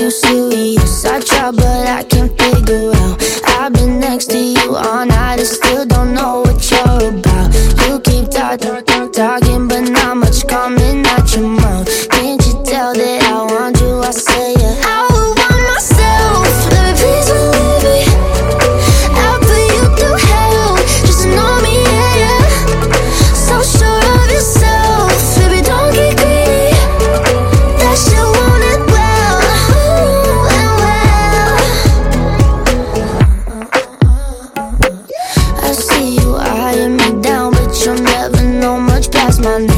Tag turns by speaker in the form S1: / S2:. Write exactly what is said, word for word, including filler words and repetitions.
S1: too serious. I try but I can't figure out. I've been next to you all night and still don't know what you're about. You keep talking, talking, but not much coming out your mouth. Can't you tell that I want you? I say yeah. I would want myself, baby, please believe me. I'll put you through hell, just to know me, yeah, yeah. So sure of yourself, baby, don't get greedy. That shit want it well, ooh, and well. I see you eyeing me down, but you'll never know much past my name.